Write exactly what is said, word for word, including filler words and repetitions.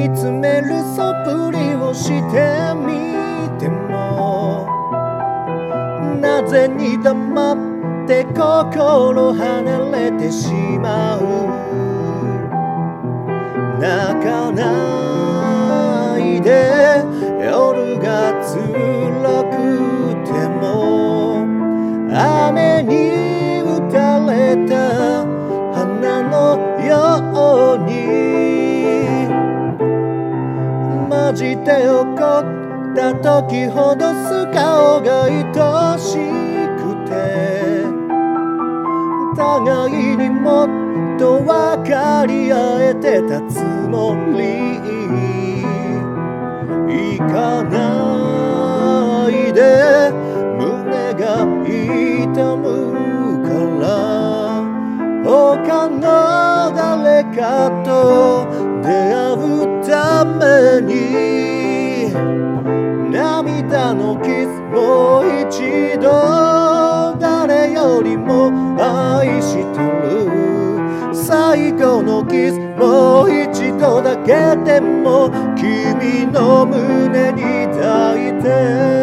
見つめるそぶりをしてみても、なぜに黙って心離れてしまう。泣かないで、夜が辛くても雨に打たれた花のように、マジで怒った時ほど素顔が愛しくて、互いにもっと分かり合えてたつもり。行かないで、胸が痛むから他の誰かと出会うために、涙のキスもう一度誰よりも愛してる。最後のキスもう一度だけでも君の胸に抱いて